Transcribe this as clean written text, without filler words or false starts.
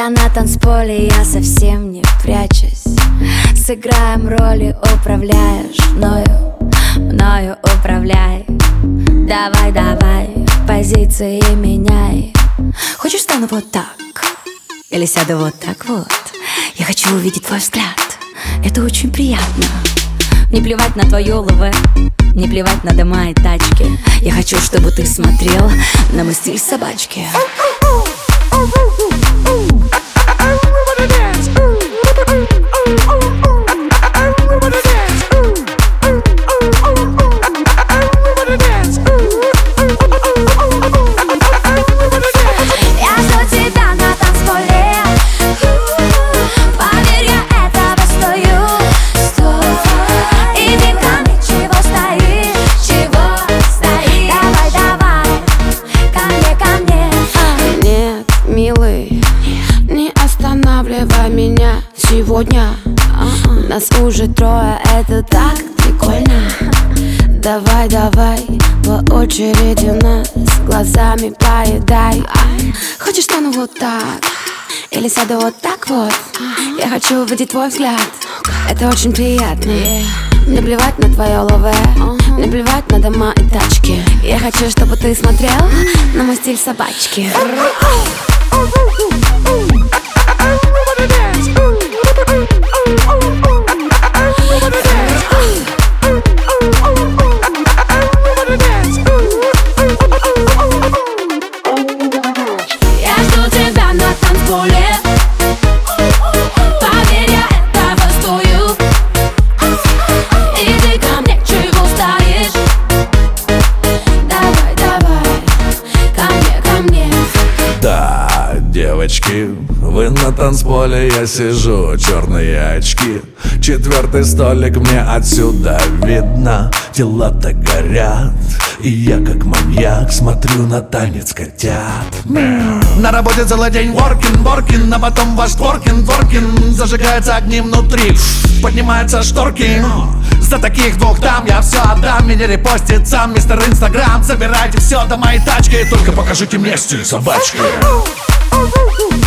Я на танцполе, я совсем не прячусь. Сыграем роли, управляешь мною управляй. Давай, давай, позиции меняй. Хочешь, стану вот так? Или сяду вот так вот? Я хочу увидеть твой взгляд. Это очень приятно. Не плевать на твое ЛВ, не плевать на дома и тачки. Я хочу, чтобы ты смотрел на мой стиль собачки. Меня сегодня нас уже трое, это так прикольно. Давай, давай, по очереди нас глазами поедай. Хочешь, стану вот так? Или сяду вот так вот? Я хочу увидеть твой взгляд. Это очень приятно. Не плевать на твое ЛВ, не плевать на дома и тачки. Я хочу, чтобы ты смотрел на мой стиль собачки. Девочки, вы на танцполе, я сижу, черные очки. Четвертый столик мне отсюда видно. Дела-то горят, и я как маньяк смотрю на танец котят. На работе целый день воркин, а потом ваш творкин. Зажигаются огни внутри, поднимаются шторки. За таких двух дам я все отдам. Меня репостит сам мистер Инстаграм. Забирайте все до моей тачки, только покажите мне стиль собачки.